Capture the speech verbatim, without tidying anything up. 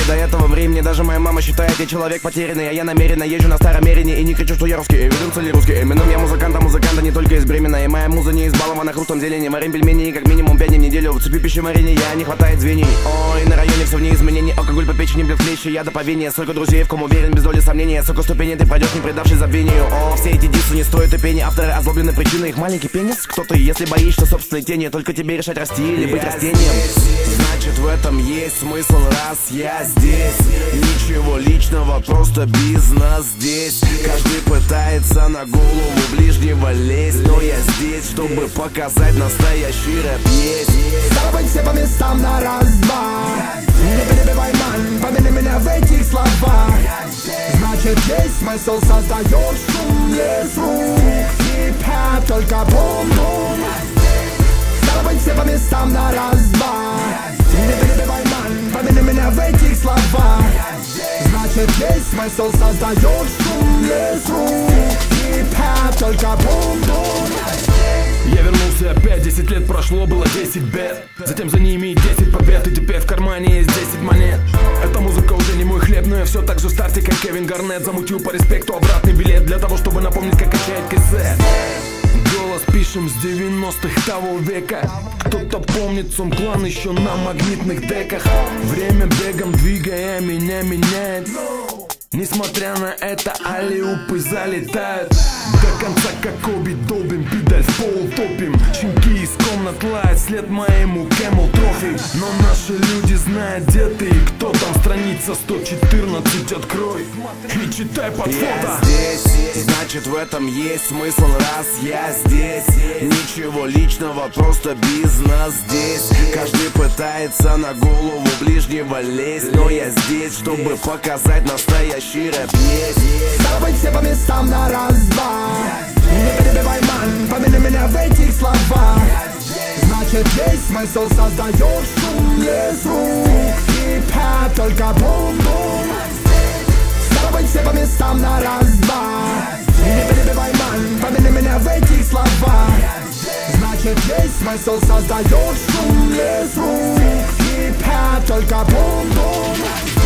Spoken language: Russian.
до этого времени даже моя мама считает, я человек потерянный. А я намеренно езжу на старом мерине и не кричу, что я русский. Вернется ли русский? Эминем, я музыкант, а музыканта не только из Бремена. И моя муза не избалована хрустом зелени. Варим пельмени как минимум пять дней в неделю. В цепи пищеварения я не хватает звеньей. Ой, на районе все вне изменений. Алкоголь по печени, блядь, клещи, яда по вене. Сколько друзей, в ком уверен, без доли сомнения. Сколько ступеней ты пройдешь, не предавшись забвению. О, все эти дисы не стоят и пени. Авторы озлоблены причины, их маленький пенис. Кто ты, если боишься собственной тени? Только тебе решать, расти или быть растением. Значит, в этом есть смысл, раз я здесь. Ничего личного, просто бизнес здесь. Каждый пытается на голову ближнего лезть, но я здесь, чтобы показать настоящий рэп есть. Стало быть, все по местам на раз-два. Не перебивай, ман, помяни меня в этих словах. Значит, есть смысл, создаешь шум, лес рук. Хип-хап, только бум-бум. Стало быть, все по местам на раз-два. Не перебивай, ман, помяни меня в этих словах. Значит, есть смысл, создаешь шум, лес рук. Хип-хап, только бум-бум. Я вернулся опять, десять лет прошло, было десять бед. Затем за ними десять побед, и теперь в кармане есть десять монет. Эта музыка уже не мой хлеб, но я все так же в старте, как Кевин Гарнет. Замутил по респекту обратный билет, для того, чтобы напомнить, как качает кассет. Голос пишем с девяностых того века. Кто-то помнит сон клан еще на магнитных деках. Время бегом двигая меня меняет. Несмотря на это, алиупы залетают. До конца как Коби долбим, педаль в пол топим. Щенки из комнат лают след моему Camel Trophy. Но наши люди знают, где ты и кто там. Страница сто четырнадцать, открой и читай под фото. Я здесь, значит в этом есть смысл, раз я здесь. Ничего личного, просто бизнес здесь. Каждый пытается на голову ближнего лезть, но я здесь, чтобы показать настоящий рэп есть. Стало быть, все по местам на раз-два. Не перебивай, ман, помяни меня в этих словах. Значит, есть смысл, создаешь шум, лес рук. Хип-хап, только бум-бум. Стало быть, все по местам на раз-два. Не перебивай, ман, помяни меня в этих словах. Значит, есть смысл, создаешь шум, лес рук. Хип-хап, только бум-бум.